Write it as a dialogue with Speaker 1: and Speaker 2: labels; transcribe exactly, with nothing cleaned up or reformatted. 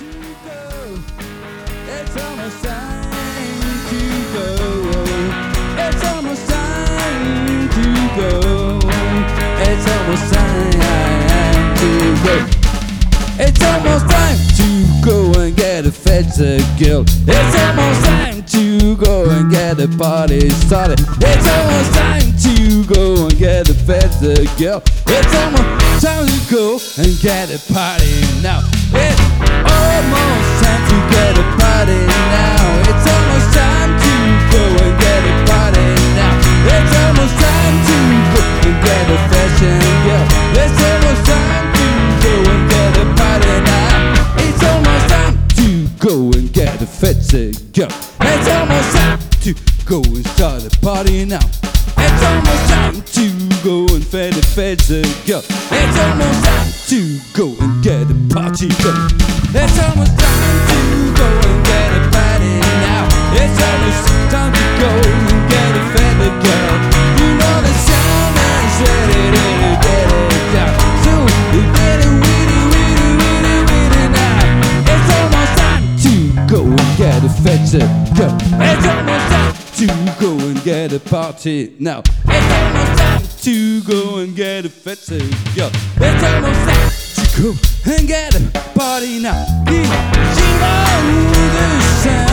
Speaker 1: to go. It's almost time to go. It's almost time to go. It's almost time to go. It's almost time to go and get a fancy girl. It's almost time to go and get a party started. It's almost time to go and get a fancy girl. It's almost time to go and get a party now. It's almost time to get a party now. It's almost time to go and get a party now. It's almost time to go and get a fashion girl. It's almost time to go and get a party now. It's almost time to go and get a fancy girl. It's almost time to go and start a party now. It's almost time to go and fed a fancy girl. It's almost time to go and get a party girl. It's almost time to go and get a party now. It's almost time to go and get a fancy girl. You know the sound is ready to get it down. So you get it weedy, weedy, weedy, weedy now. It's almost time to go and get a fancy girl. It's almost time to go and get a party now. It's almost time to go and get a fancy girl. It's almost time to go and get a party now. You know the sound.